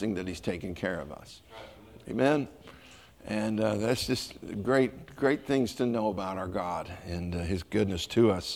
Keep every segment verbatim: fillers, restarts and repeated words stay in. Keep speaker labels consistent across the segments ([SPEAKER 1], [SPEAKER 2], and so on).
[SPEAKER 1] that he's taking care of us. Amen. And uh, that's just great, great things to know about our God and uh, his goodness to us.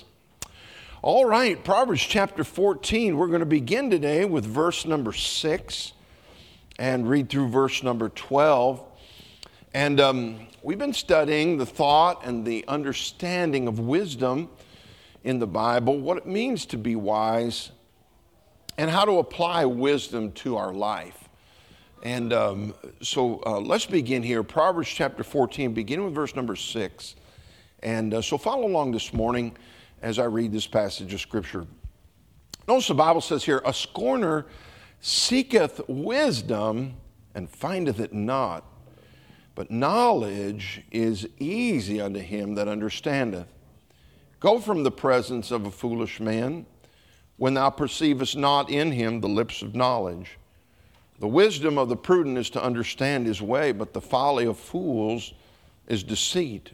[SPEAKER 1] All right, Proverbs chapter fourteen. We're going to begin today with verse number six and read through verse number twelve. And um, we've been studying the thought and the understanding of wisdom in the Bible, what it means to be wise, and how to apply wisdom to our life. And um, so uh, let's begin here. Proverbs chapter fourteen, beginning with verse number six. And uh, so follow along this morning as I read this passage of Scripture. Notice the Bible says here, a scorner seeketh wisdom and findeth it not, but knowledge is easy unto him that understandeth. Go from the presence of a foolish man, when thou perceivest not in him the lips of knowledge. The wisdom of the prudent is to understand his way, but the folly of fools is deceit.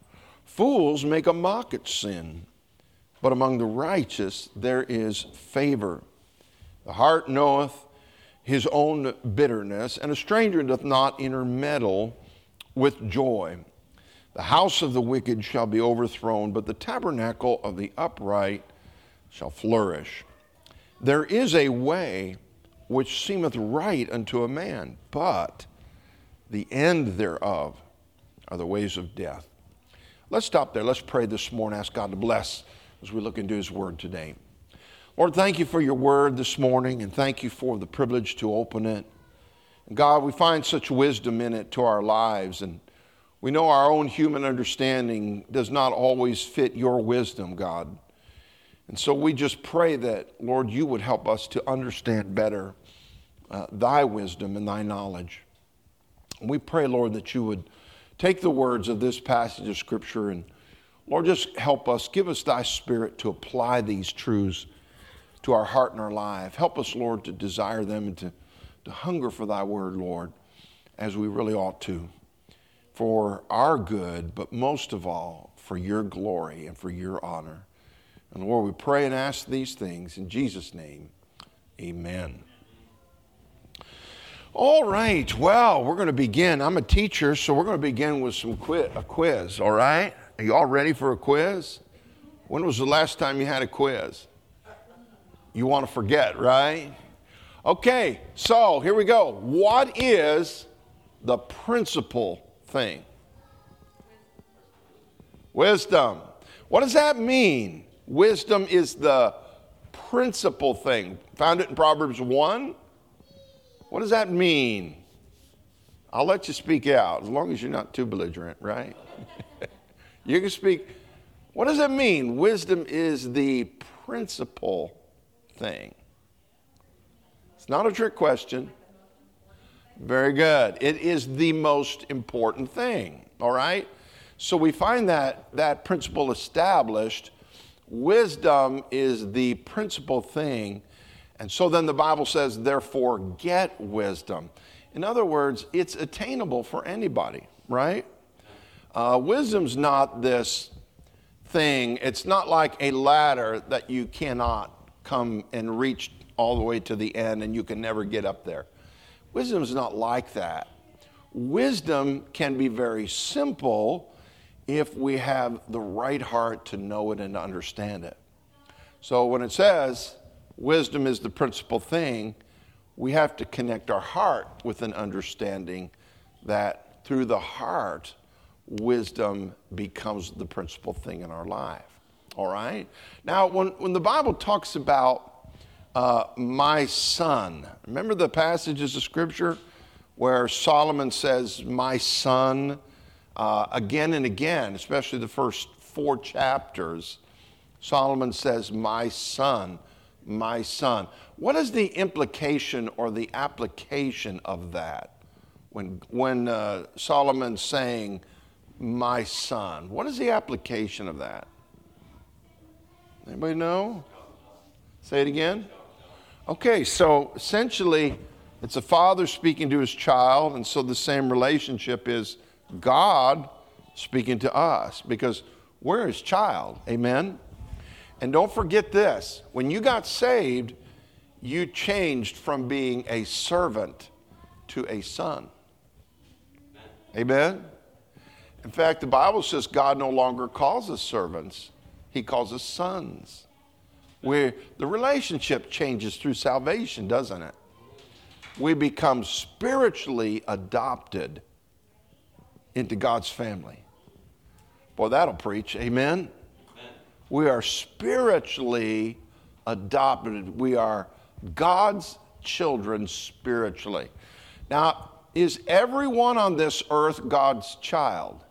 [SPEAKER 1] Fools make a mock at sin, but among the righteous there is favor. The heart knoweth his own bitterness, and a stranger doth not intermeddle with joy. The house of the wicked shall be overthrown, but the tabernacle of the upright shall flourish. There is a way which seemeth right unto a man, but the end thereof are the ways of death. Let's stop there. Let's pray this morning. Ask God to bless as we look into his word today. Lord, thank you for your word this morning, and thank you for the privilege to open it. And God, we find such wisdom in it to our lives, and we know our own human understanding does not always fit your wisdom, God. And so we just pray that, Lord, you would help us to understand better uh, thy wisdom and thy knowledge. And we pray, Lord, that you would take the words of this passage of Scripture and, Lord, just help us. Give us thy Spirit to apply these truths to our heart and our life. Help us, Lord, to desire them and to, to hunger for thy word, Lord, as we really ought to, for our good, but most of all, for your glory and for your honor. And Lord, we pray and ask these things in Jesus' name. Amen. All right. Well, we're going to begin. I'm a teacher, so we're going to begin with some quiz, a quiz. All right. Are you all ready for a quiz? When was the last time you had a quiz? You want to forget, right? Okay. So here we go. What is the principal thing? Wisdom. What does that mean? Wisdom is the principal thing. Found it in Proverbs one. What does that mean? I'll let you speak out as long as you're not too belligerent, right? You can speak. What does that mean? Wisdom is the principal thing. It's not a trick question. Very good. It is the most important thing, all right? So we find that that principle established. Wisdom is the principal thing. And so then the Bible says, therefore, get wisdom. In other words, it's attainable for anybody, right? Uh, wisdom's not this thing. It's not like a ladder that you cannot come and reach all the way to the end and you can never get up there. Wisdom's not like that. Wisdom can be very simple if we have the right heart to know it and to understand it. So when it says wisdom is the principal thing, we have to connect our heart with an understanding that through the heart, wisdom becomes the principal thing in our life. All right? Now, when, when the Bible talks about uh, my son, remember the passages of Scripture where Solomon says, my son, uh, again and again, especially the first four chapters, Solomon says, my son, my son. What is the implication or the application of that? When, when uh, Solomon's saying, my son, what is the application of that? Anybody know? Say it again. Okay, so essentially, it's a father speaking to his child, and so the same relationship is God speaking to us, because we're his child. Amen? And don't forget this. When you got saved, you changed from being a servant to a son. Amen? In fact, the Bible says God no longer calls us servants. He calls us sons. Where the relationship changes through salvation, doesn't it? We become spiritually adopted into God's family. Boy, that'll preach. Amen? Amen. We are spiritually adopted. We are God's children spiritually. Now, is everyone on this earth God's child?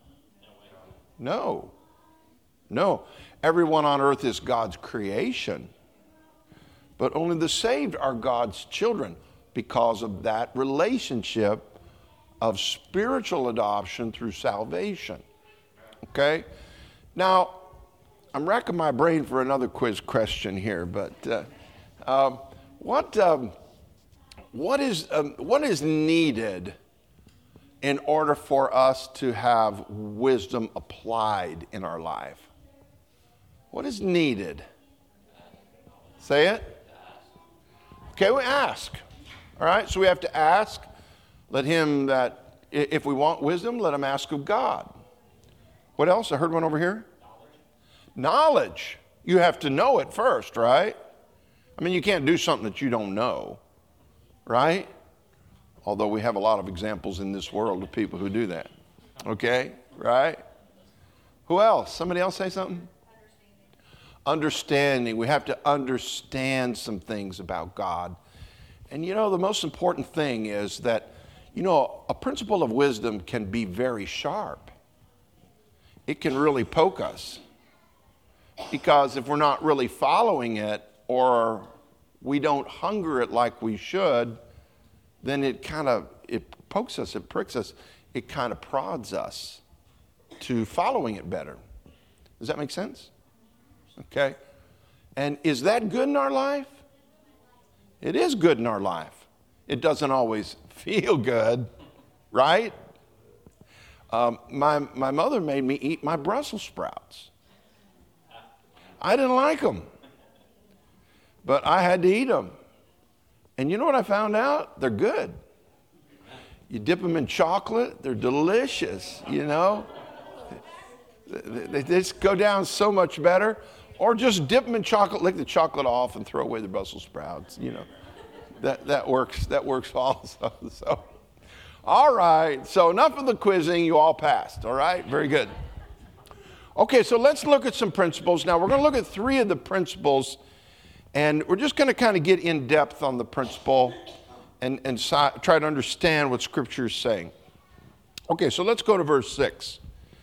[SPEAKER 1] No. No. Everyone on earth is God's creation. But only the saved are God's children because of that relationship of spiritual adoption through salvation. Okay? Now, I'm racking my brain for another quiz question here, but uh, uh, what um, what is um, what is needed in order for us to have wisdom applied in our life? What is needed? Say it. Okay, we ask. All right, so we have to ask. Let him that, if we want wisdom, let him ask of God. What else? I heard one over here. Knowledge. Knowledge. You have to know it first, right? I mean, you can't do something that you don't know, right? Although we have a lot of examples in this world of people who do that. Okay, right? Who else? Somebody else say something? Understanding. We have to understand some things about God. And you know, the most important thing is that, you know, a principle of wisdom can be very sharp. It can really poke us. Because if we're not really following it, or we don't hunger it like we should, then it kind of, it pokes us, it pricks us, it kind of prods us to following it better. Does that make sense? Okay. And is that good in our life? It is good in our life. It doesn't always feel good, right? Um, my, my mother made me eat my Brussels sprouts. I didn't like them, but I had to eat them. And you know what I found out? They're good. You dip them in chocolate, they're delicious, you know. They, they just go down so much better. Or just dip them in chocolate, lick the chocolate off, and throw away the Brussels sprouts. You know, that that works. That works also. So, all right. So enough of the quizzing. You all passed. All right. Very good. Okay. So let's look at some principles now. We're going to look at three of the principles, and we're just going to kind of get in depth on the principle, and and si- try to understand what Scripture is saying. Okay. So let's go to verse six.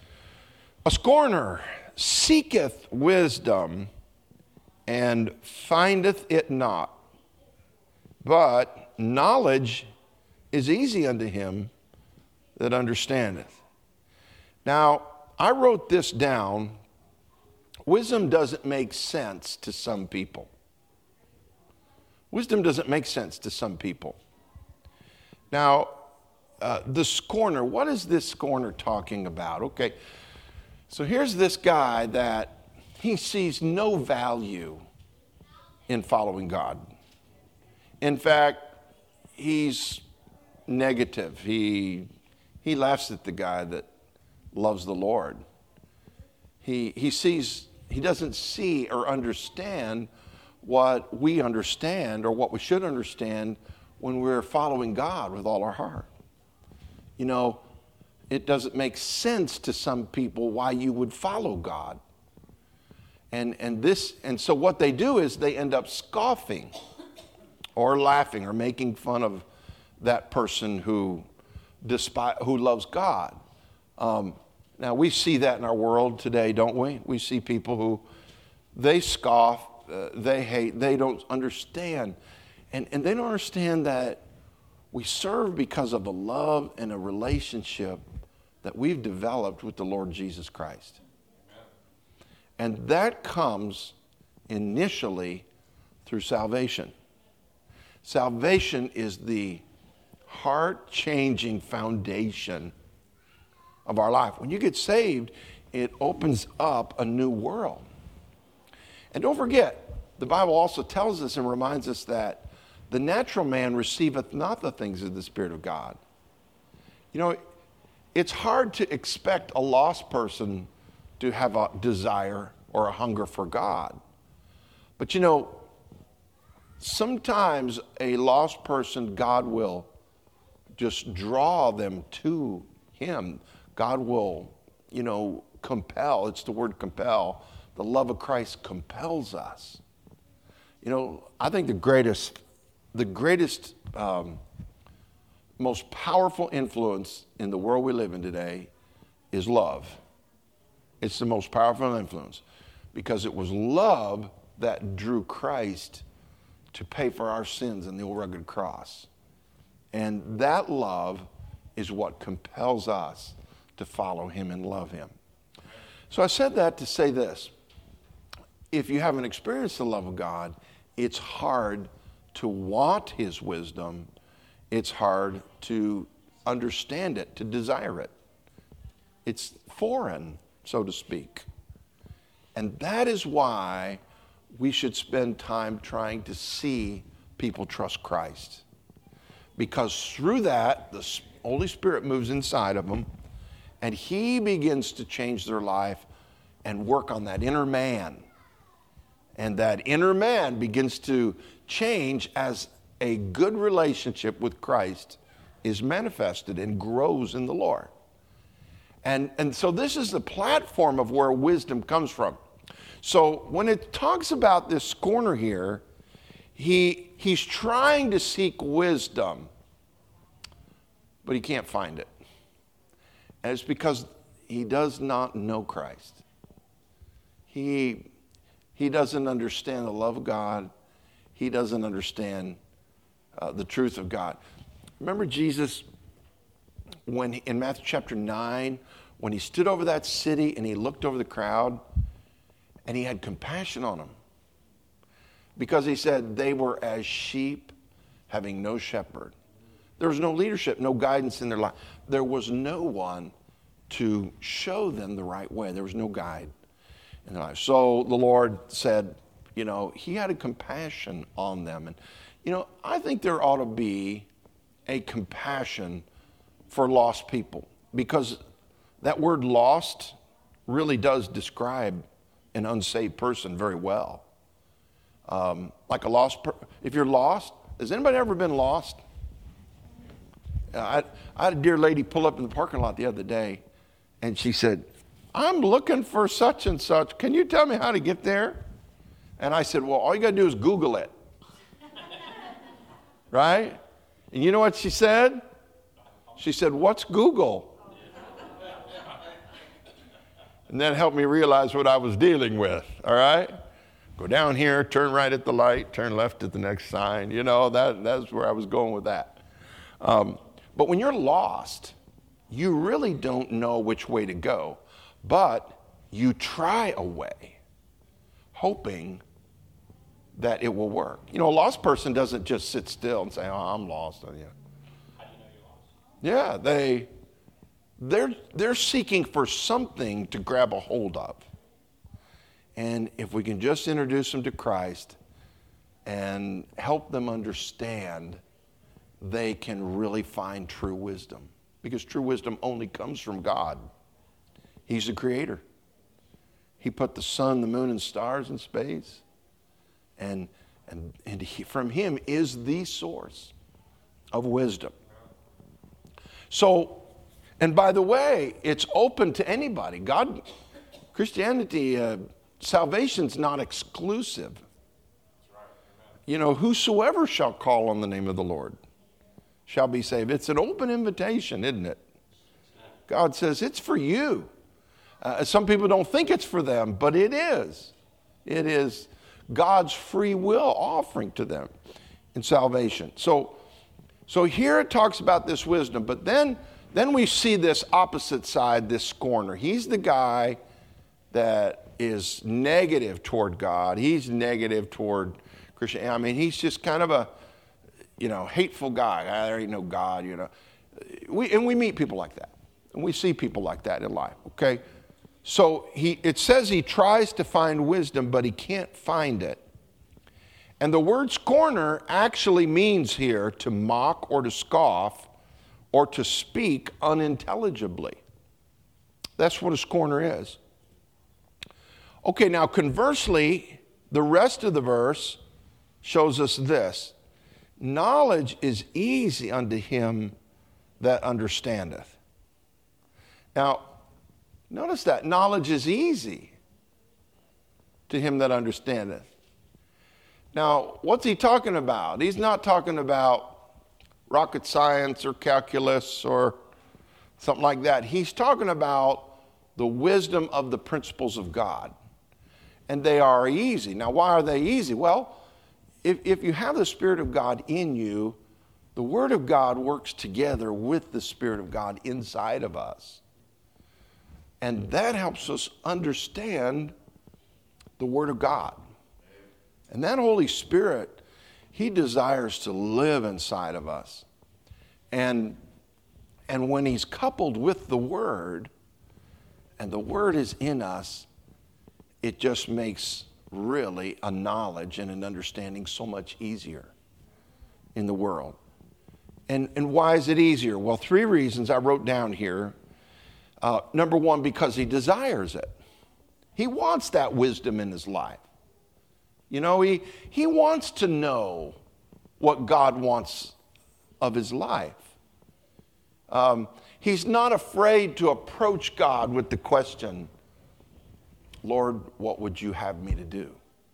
[SPEAKER 1] A scorner seeketh wisdom and findeth it not, but knowledge is easy unto him that understandeth. Now, I wrote this down. Wisdom doesn't make sense to some people. Wisdom doesn't make sense to some people. Now, uh, the scorner, what is this scorner talking about? Okay. So here's this guy that he sees no value in following God. In fact, he's negative. He, he laughs at the guy that loves the Lord. He, he sees, he doesn't see or understand what we understand or what we should understand when we're following God with all our heart. You know, it doesn't make sense to some people why you would follow God. And and this and so what they do is they end up scoffing or laughing or making fun of that person who despise, who loves God. Um, now we see that in our world today, don't we? We see people who they scoff, uh, they hate, they don't understand. And and they don't understand that we serve because of a love and a relationship that we've developed with the Lord Jesus Christ. And that comes initially through salvation. Salvation is the heart-changing foundation of our life. When you get saved, it opens up a new world. And don't forget, the Bible also tells us and reminds us that the natural man receiveth not the things of the Spirit of God. You know, it's hard to expect a lost person to have a desire or a hunger for God. But you know, sometimes a lost person, God will just draw them to him. God will, you know, compel. It's the word compel. The love of Christ compels us. You know, I think the greatest, the greatest, um, most powerful influence in the world we live in today is love. It's the most powerful influence because it was love that drew Christ to pay for our sins on the old rugged cross. And that love is what compels us to follow him and love him. So I said that to say this. If you haven't experienced the love of God, it's hard to want his wisdom. It's hard to understand it, to desire it. It's foreign, so to speak. And that is why we should spend time trying to see people trust Christ. Because through that, the Holy Spirit moves inside of them, and he begins to change their life and work on that inner man. And that inner man begins to change as a good relationship with Christ is manifested and grows in the Lord. And, and so this is the platform of where wisdom comes from. So when it talks about this scorner here, he, he's trying to seek wisdom, but he can't find it. And it's because he does not know Christ. He, he doesn't understand the love of God. He doesn't understand uh, the truth of God. Remember Jesus, when he, in Matthew chapter nine, when he stood over that city and he looked over the crowd, and he had compassion on them. Because he said they were as sheep having no shepherd. There was no leadership, no guidance in their life. There was no one to show them the right way. There was no guide in their life. So the Lord said, you know, he had a compassion on them. And, you know, I think there ought to be a compassion for lost people. Because that word lost really does describe an unsaved person very well. Um, like a lost per- if you're lost, has anybody ever been lost? Uh, I, I had a dear lady pull up in the parking lot the other day, and she said, I'm looking for such and such. Can you tell me how to get there? And I said, well, all you got to do is Google it. Right? And you know what she said? She said, what's Google? And that helped me realize what I was dealing with, all right? Go down here, turn right at the light, turn left at the next sign. You know, that, that's where I was going with that. Um, but when you're lost, you really don't know which way to go. But you try a way, hoping that it will work. You know, a lost person doesn't just sit still and say, oh, I'm lost. Oh, yeah. How do you know you're lost? Yeah, they... They're, they're seeking for something to grab a hold of. And if we can just introduce them to Christ and help them understand, they can really find true wisdom. Because true wisdom only comes from God. He's the creator. He put the sun, the moon, and stars in space. And, and, and he, from him is the source of wisdom. So, and by the way, it's open to anybody. God, Christianity, uh, salvation's not exclusive. You know, whosoever shall call on the name of the Lord shall be saved. It's an open invitation, isn't it? God says it's for you. Uh, some people don't think it's for them, but it is. It is God's free will offering to them in salvation. So, so here it talks about this wisdom, but then Then we see this opposite side, this scorner. He's the guy that is negative toward God. He's negative toward Christianity. I mean, he's just kind of a, you know, hateful guy. Ah, there ain't no God, you know. We, and we meet people like that. And we see people like that in life, okay? So he, it says he tries to find wisdom, but he can't find it. And the word scorner actually means here to mock or to scoff or to speak unintelligibly. That's what a scorner is. Okay, now conversely, the rest of the verse shows us this. Knowledge is easy unto him that understandeth. Now, notice that. Knowledge is easy to him that understandeth. Now, what's he talking about? He's not talking about rocket science or calculus or something like that. He's talking about the wisdom of the principles of God. And they are easy. Now, why are they easy? Well, if, if you have the Spirit of God in you, the Word of God works together with the Spirit of God inside of us. And that helps us understand the Word of God. And that Holy Spirit, He desires to live inside of us. And, and when He's coupled with the Word, and the Word is in us, it just makes really a knowledge and an understanding so much easier in the world. And, and why is it easier? Well, three reasons I wrote down here. Uh, number one, because He desires it. He wants that wisdom in His life. You know, he, he wants to know what God wants of his life. Um, he's not afraid to approach God with the question, Lord, what would you have me to do?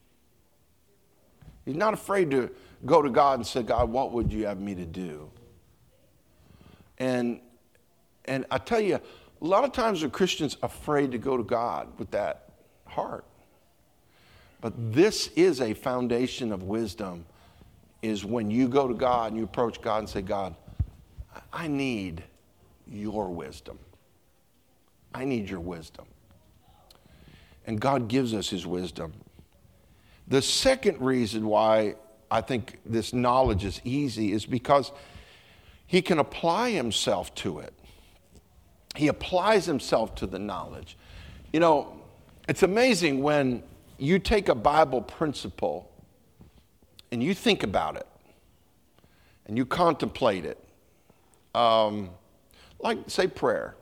[SPEAKER 1] He's not afraid to go to God and say, God, what would you have me to do? And, and I tell you, a lot of times are Christians afraid to go to God with that heart. But this is a foundation of wisdom, is when you go to God and you approach God and say, God, I need your wisdom. I need your wisdom. And God gives us his wisdom. The second reason why I think this knowledge is easy is because he can apply himself to it. He applies himself to the knowledge. You know, it's amazing when you take a Bible principle and you think about it and you contemplate it, um, like say prayer,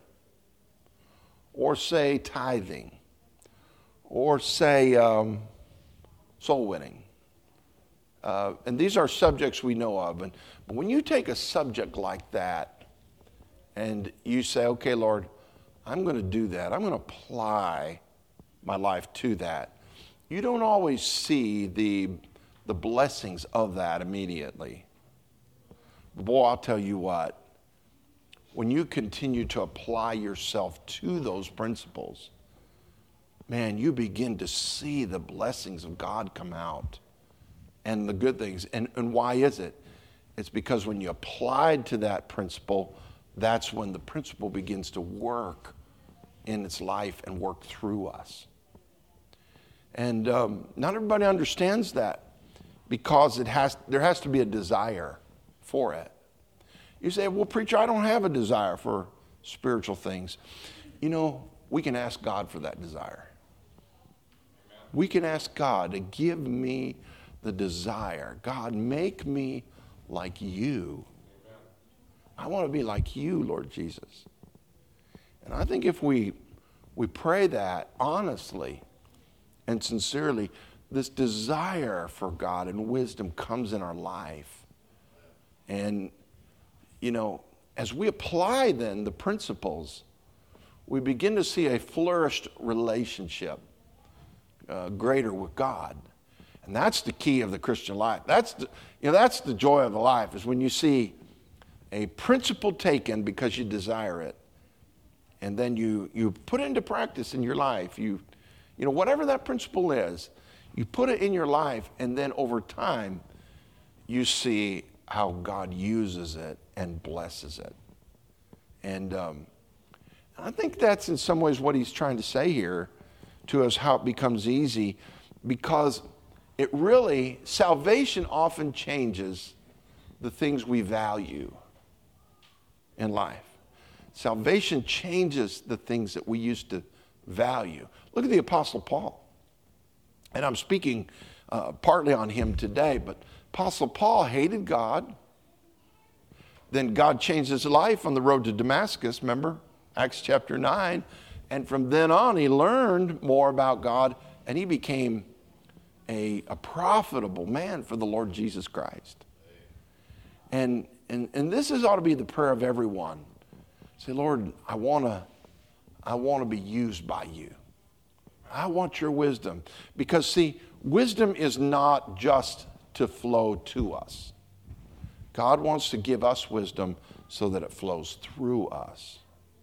[SPEAKER 1] or say tithing, or say um, soul winning. Uh, and these are subjects we know of. And, but when you take a subject like that and you say, okay, Lord, I'm going to do that. I'm going to apply my life to that. You don't always see the, the blessings of that immediately. But boy, I'll tell you what, when you continue to apply yourself to those principles, man, you begin to see the blessings of God come out and the good things. And, and why is it? It's because when you applied to that principle, that's when the principle begins to work in its life and work through us. And um, not everybody understands that because it has there has to be a desire for it. You say, well, preacher, I don't have a desire for spiritual things. You know, we can ask God for that desire. Amen. We can ask God to give me the desire. God, make me like you. Amen. I want to be like you, Lord Jesus. And I think if we we pray that honestly and sincerely, this desire for God and wisdom comes in our life. And, you know, as we apply then the principles, we begin to see a flourished relationship uh, greater with God. And that's the key of the Christian life. That's the, you know, that's the joy of the life, is when you see a principle taken because you desire it, and then you, you put it into practice in your life. You You know, whatever that principle is, you put it in your life, and then over time, you see how God uses it and blesses it. And um, I think that's in some ways what he's trying to say here to us, how it becomes easy, because it really, salvation often changes the things we value in life. Salvation changes the things that we used to value. Look at the Apostle Paul. And I'm speaking uh, partly on him today. But Apostle Paul hated God. Then God changed his life on the road to Damascus, remember? Acts chapter nine. And from then on, he learned more about God, and he became a, a profitable man for the Lord Jesus Christ. And, and, and this is ought to be the prayer of everyone. Say, Lord, I want to I want to be used by you. I want your wisdom. Because, see, wisdom is not just to flow to us. God wants to give us wisdom so that it flows through us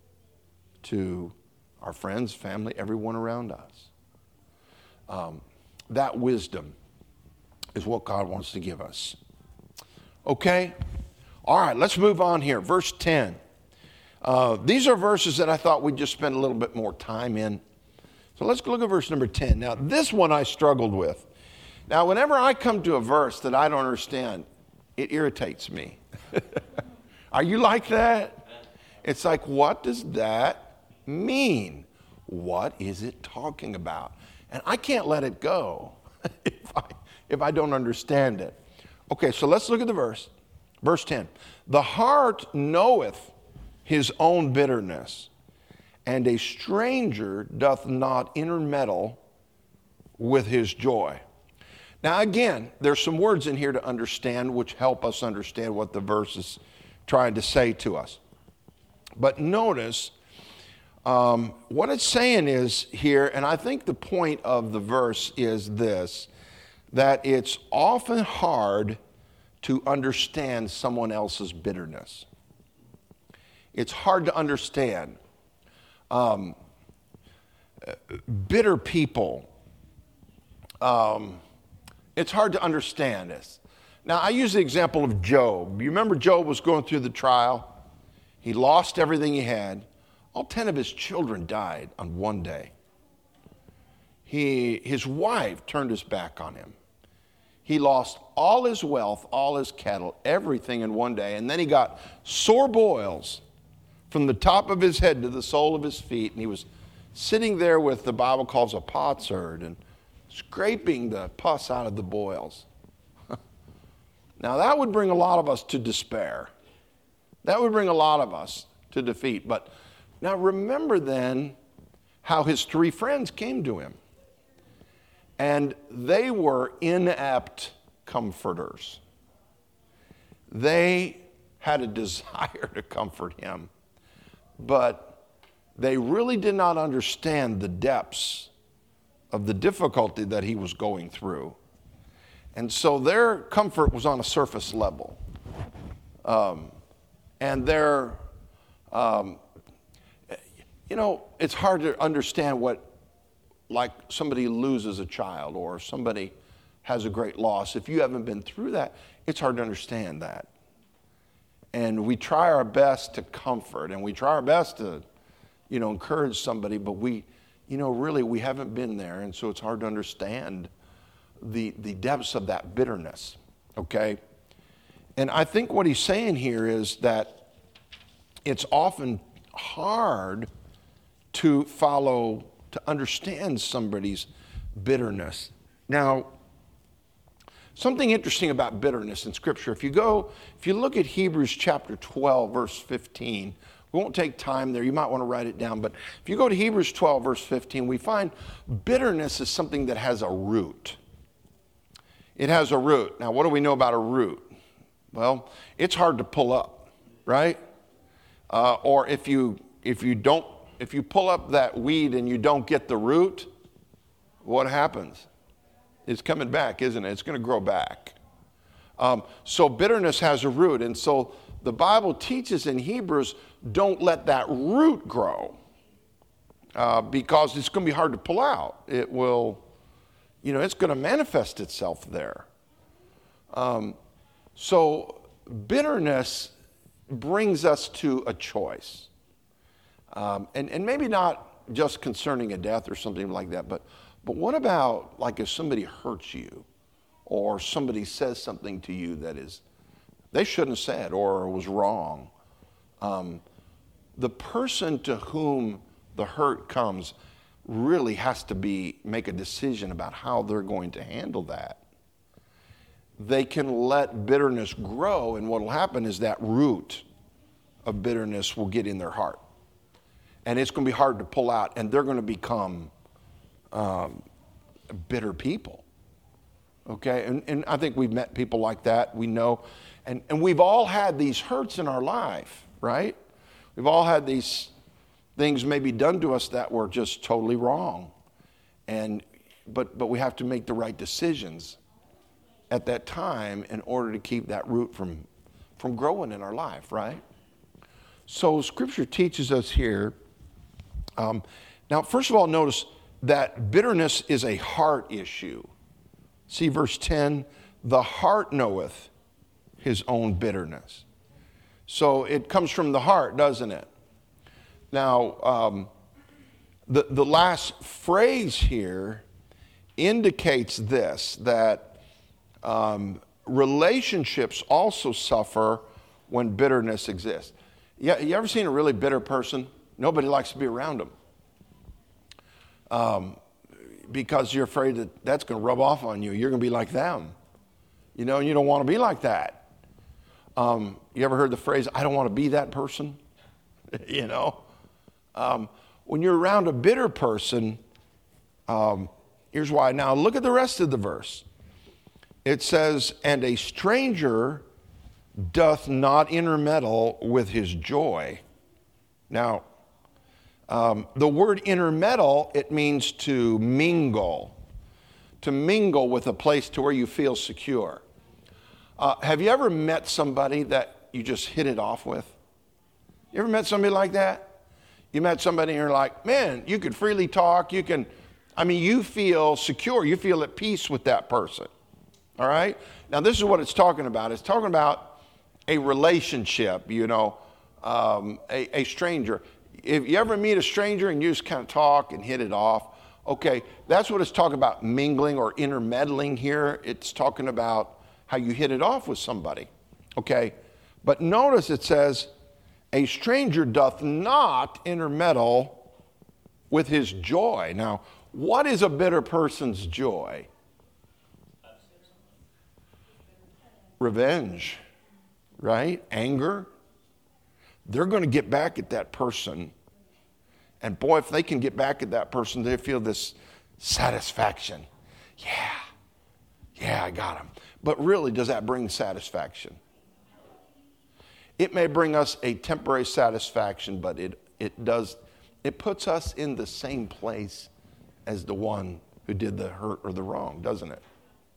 [SPEAKER 1] to our friends, family, everyone around us. Um, that wisdom is what God wants to give us. Okay? All right, let's move on here. Verse ten. Uh, these are verses that I thought we'd just spend a little bit more time in. So let's look at verse number ten. Now, this one I struggled with. Now, whenever I come to a verse that I don't understand, it irritates me. Are you like that? It's like, what does that mean? What is it talking about? And I can't let it go if I, if I don't understand it. Okay, so let's look at the verse. Verse ten. The heart knoweth his own bitterness, and a stranger doth not intermeddle with his joy. Now again, there's some words in here to understand which help us understand what the verse is trying to say to us. But notice um, what it's saying is here, and I think the point of the verse is this, that it's often hard to understand someone else's bitterness. It's hard to understand. Um, bitter people, um, it's hard to understand this. Now, I use the example of Job. You remember Job was going through the trial. He lost everything he had. All ten of his children died on one day. He, his wife turned his back on him. He lost all his wealth, all his cattle, everything in one day. And then he got sore boils from the top of his head to the sole of his feet. And he was sitting there with the Bible calls a potsherd and scraping the pus out of the boils. Now that would bring a lot of us to despair. That would bring a lot of us to defeat. But now remember then how his three friends came to him. And they were inept comforters. They had a desire to comfort him, but they really did not understand the depths of the difficulty that he was going through. And so their comfort was on a surface level. Um, and their, um, you know, it's hard to understand what, like somebody loses a child or somebody has a great loss. If you haven't been through that, it's hard to understand that. And we try our best to comfort and we try our best to, you know, encourage somebody, but we, you know, really we haven't been there. And so it's hard to understand the, the depths of that bitterness, okay? And I think what he's saying here is that it's often hard to follow, to understand somebody's bitterness. Now, something interesting about bitterness in Scripture, if you go, if you look at Hebrews chapter twelve, verse fifteen, we won't take time there, you might want to write it down, but if you go to Hebrews twelve, verse fifteen, we find bitterness is something that has a root. It has a root. Now, what do we know about a root? Well, it's hard to pull up, right? Uh, or if you if you don't If you pull up that weed and you don't get the root, what happens? It's coming back, isn't it? It's going to grow back. Um, so bitterness has a root. And so the Bible teaches in Hebrews, don't let that root grow uh, because it's going to be hard to pull out. It will, you know, it's going to manifest itself there. Um, so bitterness brings us to a choice. Um, and, and maybe not just concerning a death or something like that, but, but what about like if somebody hurts you or somebody says something to you that is, they shouldn't have said or was wrong. Um, the person to whom the hurt comes really has to be make a decision about how they're going to handle that. They can let bitterness grow, and what will happen is that root of bitterness will get in their heart. And it's going to be hard to pull out, and they're going to become um, bitter people. Okay? And, and I think we've met people like that. We know. And, and we've all had these hurts in our life, right? We've all had these things maybe done to us that were just totally wrong. And but but we have to make the right decisions at that time in order to keep that root from, from growing in our life, right? So Scripture teaches us here. Um, now, first of all, notice that bitterness is a heart issue. See verse ten, the heart knoweth his own bitterness. So it comes from the heart, doesn't it? Now, um, the, the last phrase here indicates this, that um, relationships also suffer when bitterness exists. You, you ever seen a really bitter person? Nobody likes to be around them. Um, because you're afraid that that's going to rub off on you. You're going to be like them. You know, and you don't want to be like that. Um, you ever heard the phrase, I don't want to be that person? you know? Um, when you're around a bitter person, um, here's why. Now, look at the rest of the verse. It says, and a stranger doth not intermeddle with his joy. Now, um, the word intermeddle, it means to mingle. To mingle with a place to where you feel secure. Uh, have you ever met somebody that you just hit it off with? You ever met somebody like that? You met somebody and you're like, man, you could freely talk. You can, I mean, you feel secure. You feel at peace with that person. All right? Now, this is what it's talking about. It's talking about a relationship, you know, um, a, a stranger. If you ever meet a stranger and you just kind of talk and hit it off, okay, that's what it's talking about, mingling or intermeddling here. It's talking about how you hit it off with somebody, okay? But notice it says, a stranger doth not intermeddle with his joy. Now, what is a bitter person's joy? Revenge, right? Anger. They're going to get back at that person. And boy, if they can get back at that person, they feel this satisfaction. Yeah, yeah, I got him. But really, does that bring satisfaction? It may bring us a temporary satisfaction, but it, it does, it puts us in the same place as the one who did the hurt or the wrong, doesn't it?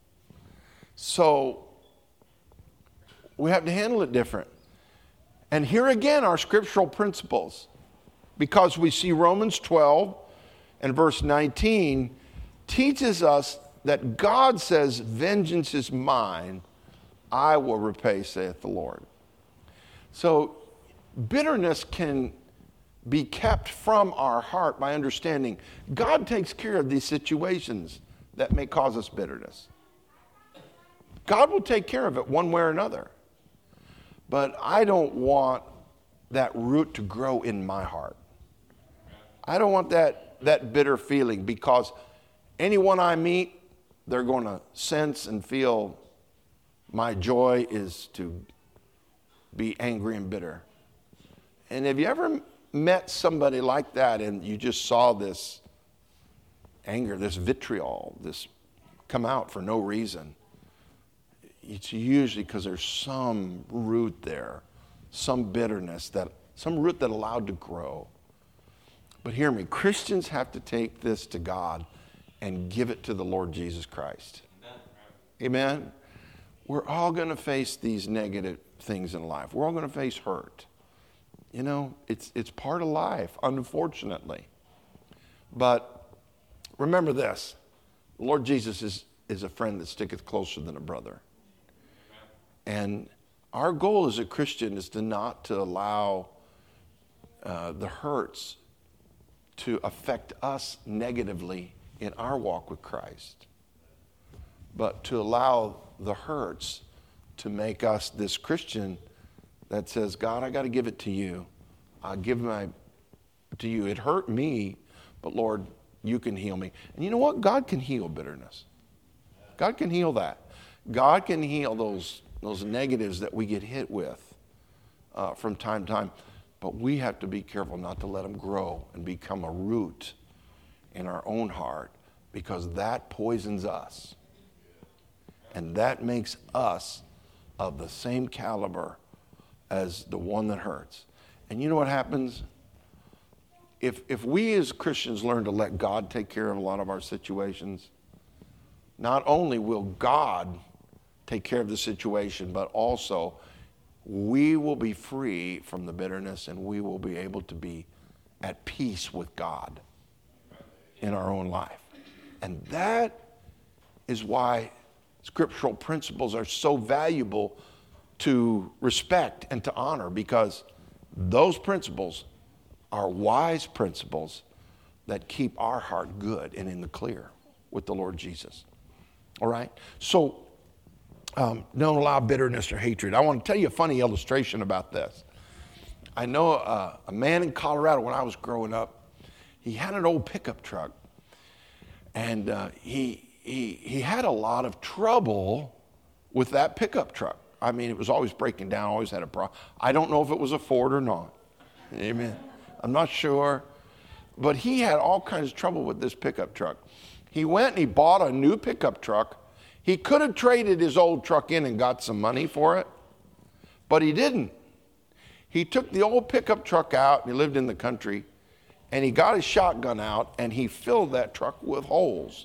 [SPEAKER 1] So, we have to handle it different. And here again are scriptural principles. Because we see Romans twelve and verse nineteen teaches us that God says, vengeance is mine, I will repay, saith the Lord. So bitterness can be kept from our heart by understanding God takes care of these situations that may cause us bitterness. God will take care of it one way or another. But I don't want that root to grow in my heart. I don't want that, that bitter feeling, because anyone I meet, they're going to sense and feel my joy is to be angry and bitter. And have you ever met somebody like that and you just saw this anger, this vitriol, this come out for no reason? It's usually because there's some root there, some bitterness, that some root that allowed to grow. But hear me, Christians have to take this to God and give it to the Lord Jesus Christ. Amen? Amen? We're all going to face these negative things in life. We're all going to face hurt. You know, it's it's part of life, unfortunately. But remember this, the Lord Jesus is, is a friend that sticketh closer than a brother. And our goal as a Christian is to not to allow uh, the hurts to affect us negatively in our walk with Christ, but to allow the hurts to make us this Christian that says, God, I got to give it to you. I give my to you. It hurt me, but Lord, you can heal me. And you know what? God can heal bitterness. God can heal that. God can heal those, those negatives that we get hit with uh, from time to time. But we have to be careful not to let them grow and become a root in our own heart, because that poisons us. And that makes us of the same caliber as the one that hurts. And you know what happens? If, if we as Christians learn to let God take care of a lot of our situations, not only will God take care of the situation, but also we will be free from the bitterness, and we will be able to be at peace with God in our own life. And that is why scriptural principles are so valuable to respect and to honor, because those principles are wise principles that keep our heart good and in the clear with the Lord Jesus. All right? So, um, don't allow bitterness or hatred. I want to tell you a funny illustration about this. I know uh, a man in Colorado when I was growing up. He had an old pickup truck, and uh, he, he, he had a lot of trouble with that pickup truck. I mean, it was always breaking down, always had a problem. I don't know if it was a Ford or not. Amen. I'm not sure. But he had all kinds of trouble with this pickup truck. He went and he bought a new pickup truck. He could have traded his old truck in and got some money for it, but he didn't. He took the old pickup truck out, and he lived in the country, and he got his shotgun out, and he filled that truck with holes.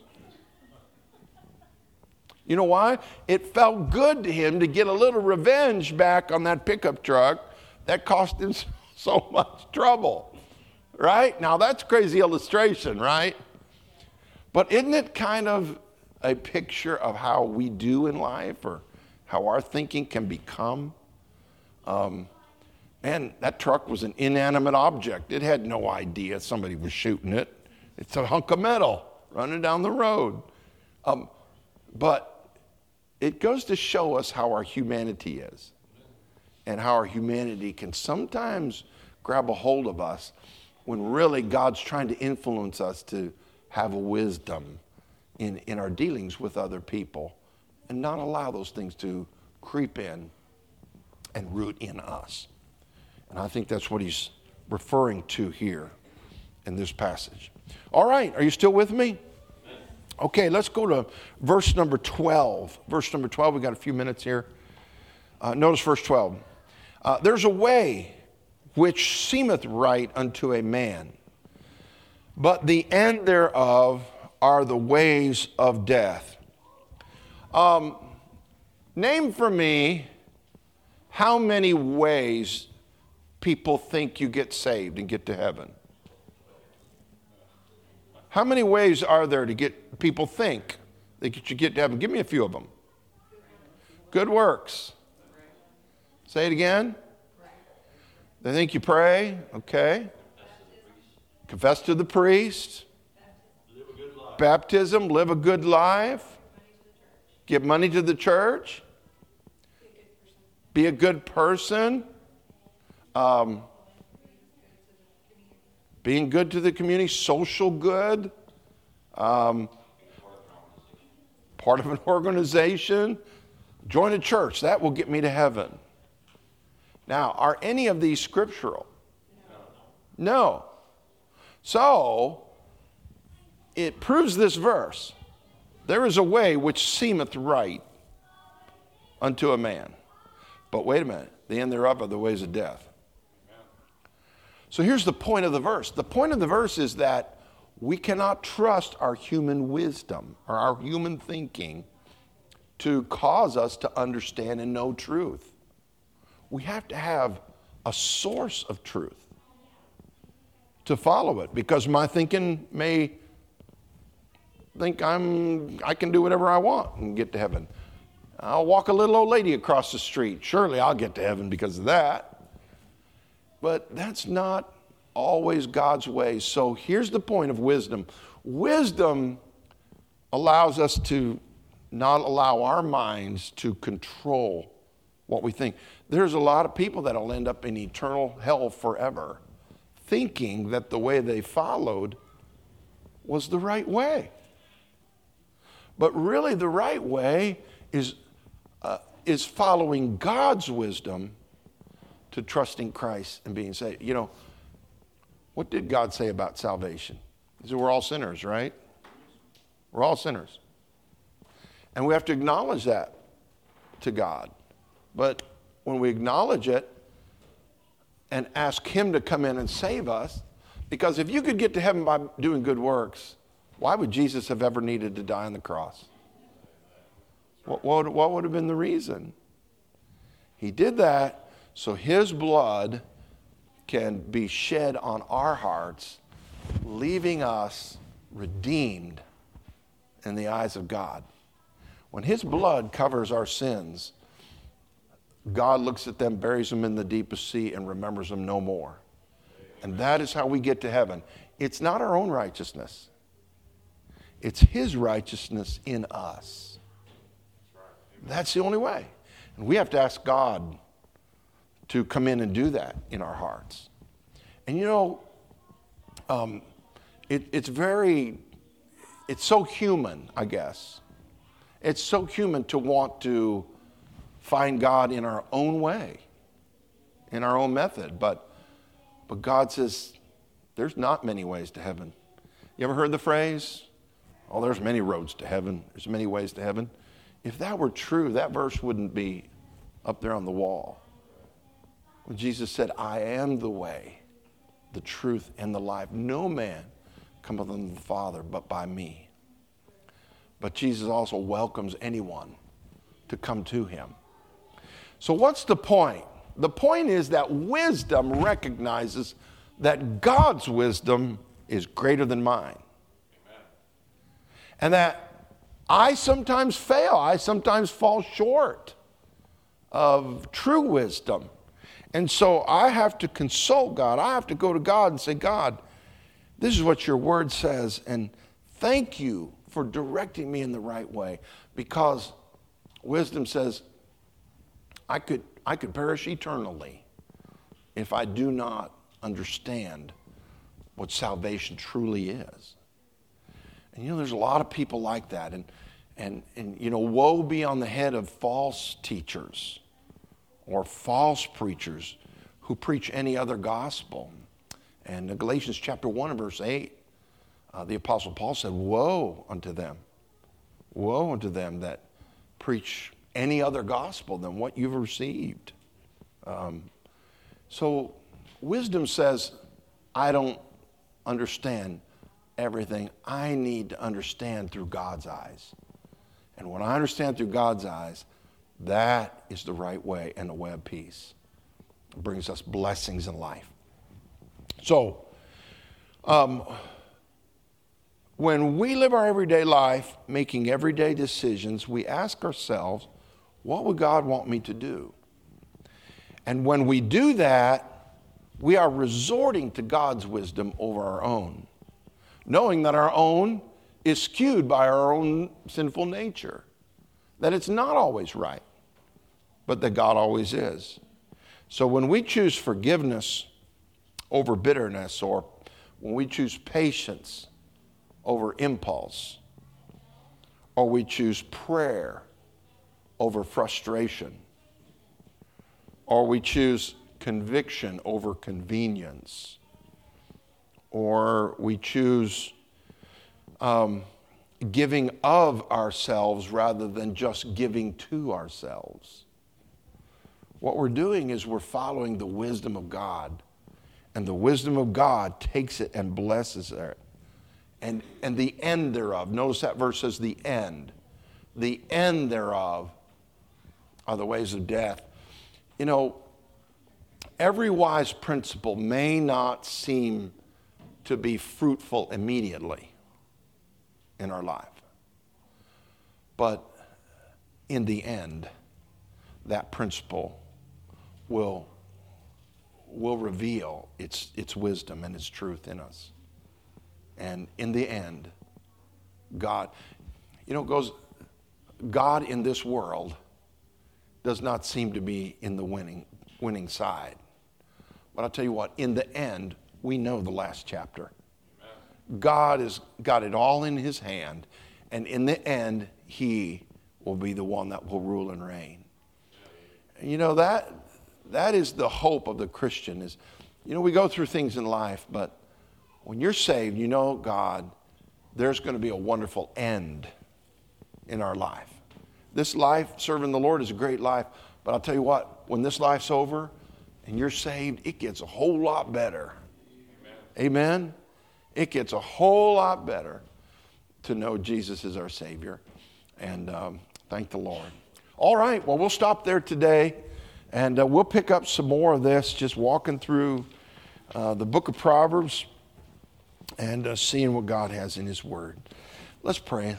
[SPEAKER 1] You know why? It felt good to him to get a little revenge back on that pickup truck that cost him so much trouble, right? Now, that's a crazy illustration, right? But isn't it kind of a picture of how we do in life, or how our thinking can become? Um, man, that truck was an inanimate object. It had no idea somebody was shooting it. It's a hunk of metal running down the road. Um, but it goes to show us how our humanity is, and how our humanity can sometimes grab a hold of us when really God's trying to influence us to have a wisdom in, in our dealings with other people, and not allow those things to creep in and root in us. And I think that's what he's referring to here in this passage. All right, are you still with me? Okay, let's go to verse number twelve. Verse number twelve, we got a few minutes here. Uh, notice verse twelve. Uh, There's a way which seemeth right unto a man, but the end thereof are the ways of death. Um, name for me how many ways people think you get saved and get to heaven. How many ways are there to get people think they get you get to heaven? Give me a few of them. Good works. Say it again. They think you pray. Okay. Confess to the priest. Baptism, live a good life. Give money to the church. Be a good person. Um, being good to the community, social good. Um, part of an organization. Join a church. That will get me to heaven. Now, are any of these scriptural? No. So, it proves this verse. There is a way which seemeth right unto a man. But wait a minute. The end thereof are the ways of death. So here's the point of the verse. The point of the verse is that we cannot trust our human wisdom or our human thinking to cause us to understand and know truth. We have to have a source of truth to follow it, because my thinking may think I'm I can do whatever I want and get to heaven. I'll walk a little old lady across the street. Surely I'll get to heaven because of that. But that's not always God's way. So here's the point of wisdom. Wisdom allows us to not allow our minds to control what we think. There's a lot of people that will end up in eternal hell forever, thinking that the way they followed was the right way. But really the right way is, uh, is following God's wisdom to trusting Christ and being saved. You know, what did God say about salvation? He said we're all sinners, right? We're all sinners. And we have to acknowledge that to God. But when we acknowledge it and ask him to come in and save us, because if you could get to heaven by doing good works, why would Jesus have ever needed to die on the cross? What, what, what would have been the reason? He did that so his blood can be shed on our hearts, leaving us redeemed in the eyes of God. When his blood covers our sins, God looks at them, buries them in the deepest sea, and remembers them no more. And that is how we get to heaven. It's not our own righteousness. It's his righteousness in us. That's the only way. And we have to ask God to come in and do that in our hearts. And you know, um, it, it's very, it's so human, I guess. It's so human to want to find God in our own way, in our own method. But, but God says, there's not many ways to heaven. You ever heard the phrase, oh, there's many roads to heaven. There's many ways to heaven. If that were true, that verse wouldn't be up there on the wall. When Jesus said, I am the way, the truth, and the life. No man cometh unto the Father but by me. But Jesus also welcomes anyone to come to him. So what's the point? The point is that wisdom recognizes that God's wisdom is greater than mine. Amen. And that I sometimes fail. I sometimes fall short of true wisdom. And so I have to consult God. I have to go to God and say, God, this is what your word says, and thank you for directing me in the right way. Because wisdom says, I could, I could perish eternally if I do not understand what salvation truly is. And you know, there's a lot of people like that. And, and, and you know, woe be on the head of false teachers or false preachers who preach any other gospel. And in Galatians chapter one and verse eight, uh, the Apostle Paul said, woe unto them. Woe unto them that preach any other gospel than what you've received. Um, so wisdom says, I don't understand everything. I need to understand through God's eyes. And when I understand through God's eyes, that is the right way and the way of peace. It brings us blessings in life. So, um, when we live our everyday life, making everyday decisions, we ask ourselves, what would God want me to do? And when we do that, we are resorting to God's wisdom over our own, knowing that our own is skewed by our own sinful nature, that it's not always right, but that God always is. So when we choose forgiveness over bitterness, or when we choose patience over impulse, or we choose prayer over frustration, or we choose conviction over convenience, or we choose um, giving of ourselves rather than just giving to ourselves. What we're doing is we're following the wisdom of God, and the wisdom of God takes it and blesses it. And, and the end thereof, notice that verse says the end. The end thereof are the ways of death. You know, every wise principle may not seem to be fruitful immediately in our life. But in the end, that principle will, will reveal its, its wisdom and its truth in us. And in the end, God, you know, it goes, God in this world does not seem to be in the winning, winning side. But I'll tell you what, in the end, we know the last chapter. God has got it all in his hand. And in the end, he will be the one that will rule and reign. And you know, that that is the hope of the Christian. Is, you know, we go through things in life, but when you're saved, you know, God, there's going to be a wonderful end in our life. This life, serving the Lord, is a great life. But I'll tell you what, when this life's over and you're saved, it gets a whole lot better. Amen? Amen? It gets a whole lot better to know Jesus is our Savior. And um, thank the Lord. All right, well, we'll stop there today. And uh, we'll pick up some more of this, just walking through uh, the book of Proverbs and uh, seeing what God has in his word. Let's pray.